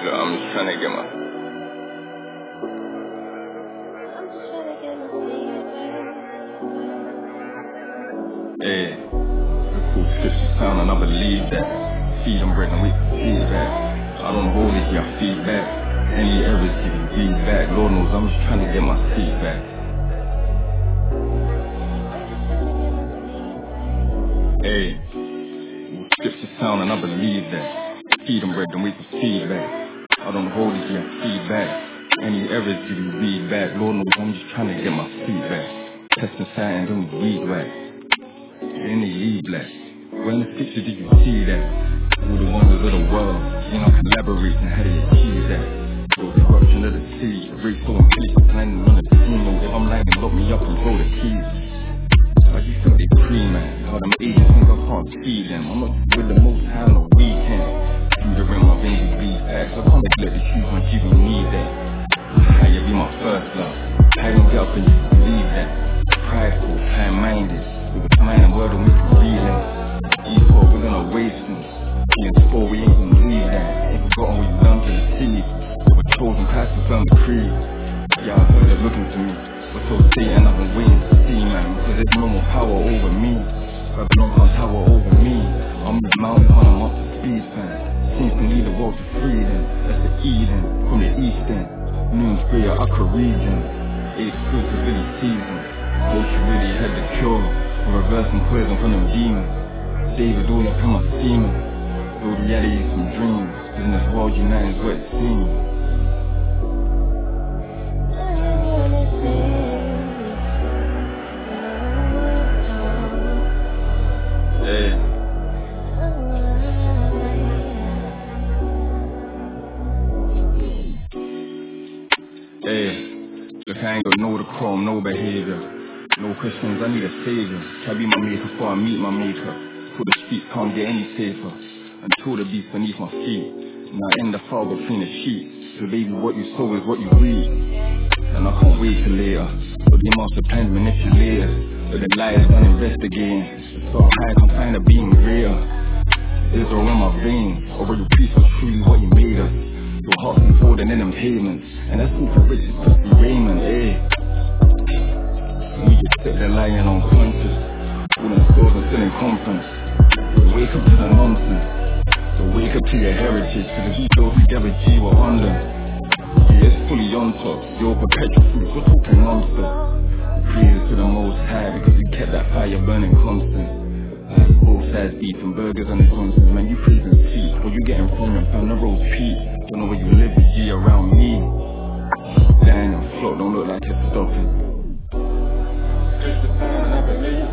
Look, I'm just trying to get my... Hey, the cool scripture sound and I believe that. Feed them bread and we can feedback. I don't hold it, yeah, feedback. Any errors give you feedback. Lord knows I'm just trying to get my feedback. Hey, scripture sound and I believe that. Feed them bread and we can feedback. I don't hold it, yeah, feedback. Any errors give you feedback. Lord knows I'm just trying to get my feedback. Testing signs and we weed whack. In the E black. When the picture did you see that? All the wonders of the world, you know, collaborating, how do you achieve that? The corruption of the sea, the rape full of police, landing on the scene. If I'm lying, lock me up and throw the keys. I just think they free, man. How them agents think I can't see them. I'm not with the most high on the weekend. Through the rim, my veins beat back. I can't neglect the shoes when you don't need that. How you be my first love? How you get up and you believe that? Prideful, high-minded. With a mind and word on me to feeling. E4, we're gonna waste them. E4, we ain't gonna leave that. Ain't forgotten what you done to the city. We're chosen, Christ to firm the creed. Yeah, I heard they're looking to me. We're so Satan, I've been waiting to see, man. Because there's no more power over me. I've no more power over me. I'm the mountain when I'm up to speed, man. Seems to need the world to freedom. That's the Eden, from the east end. Noon spray, Accra region. 8th fruit of Billy season. Hope you really had the cure. Reversing poison from them demons. David all up in my steaming. Though reality is some dreams. In this world united is what it seems. Hey. Hey. Look, I ain't got no decorum, no behavior. No questions, I need a savior. Can be my maker before I meet my maker. Till the streets can't get any safer. Until the beast beneath my feet. Now in the file between the sheets. So baby, what you sow is what you reap. And I can't wait till later. But the master plans manipulators. But the liars done investigating. So high can find a being greater. Israel in my veins. Over your peace was truly what you made us. Your heart's been folding in them pavements. And that's all for riches, Pussy Raymond, eh. We just set the lion on conscious. All them stores are still in conference. Wake up to the nonsense. So wake up to your heritage. Cause if we go together, G, we're on them. Yeah, it's fully on top. You're perpetual fruit, we're talking monster. Praise to the most high because we kept that fire burning constant. Both sides beefing, burgers and the concerts. Man, you praising feet. Or you getting premium from the roast peak. Don't know where you live, but G around me. Damn, your float don't look like it's stopping. It's the time I believe.